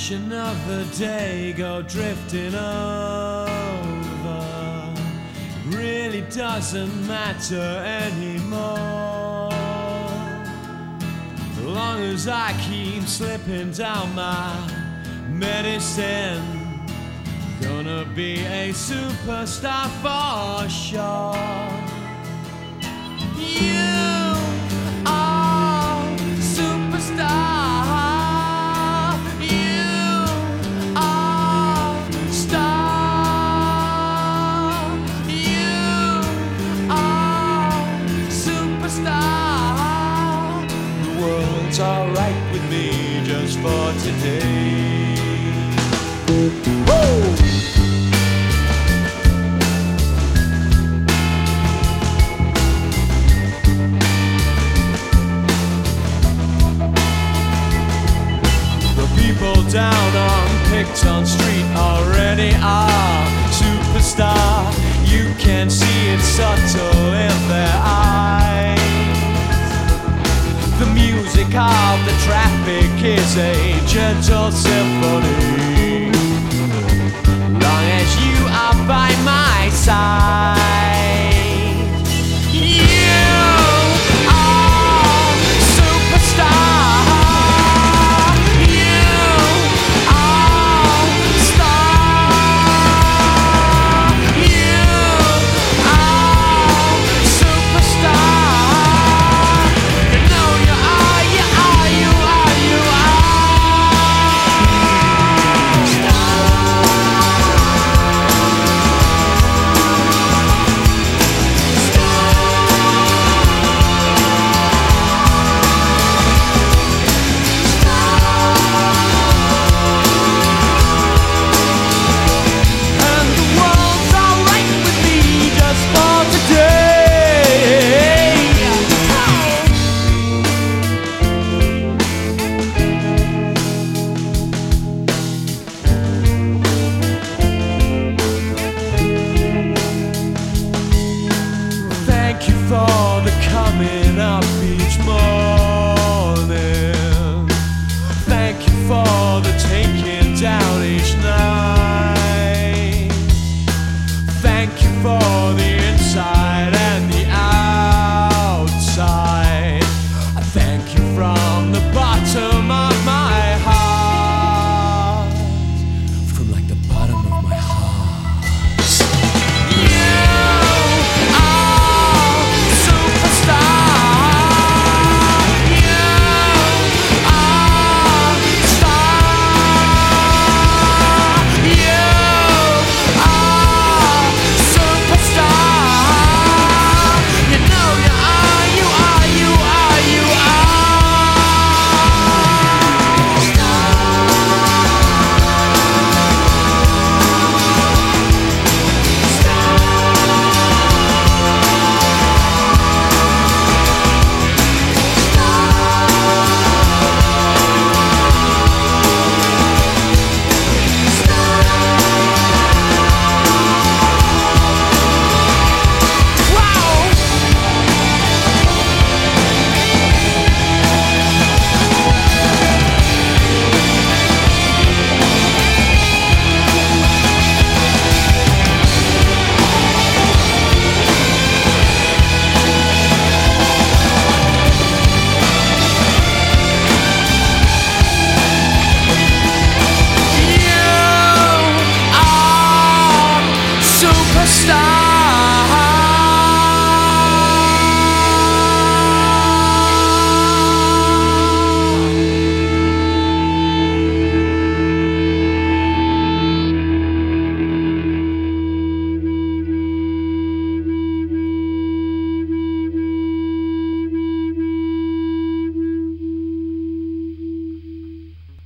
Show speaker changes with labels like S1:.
S1: watch another day go drifting over. It really doesn't matter anymore, as long as I keep slipping down my medicine. Gonna be a superstar for sure. You are superstar. You are star. You are superstar. The world's alright with me just for today. Woo! People down on Picton Street already are superstar. You can see it subtle in their eyes. The music of the traffic is a gentle symphony.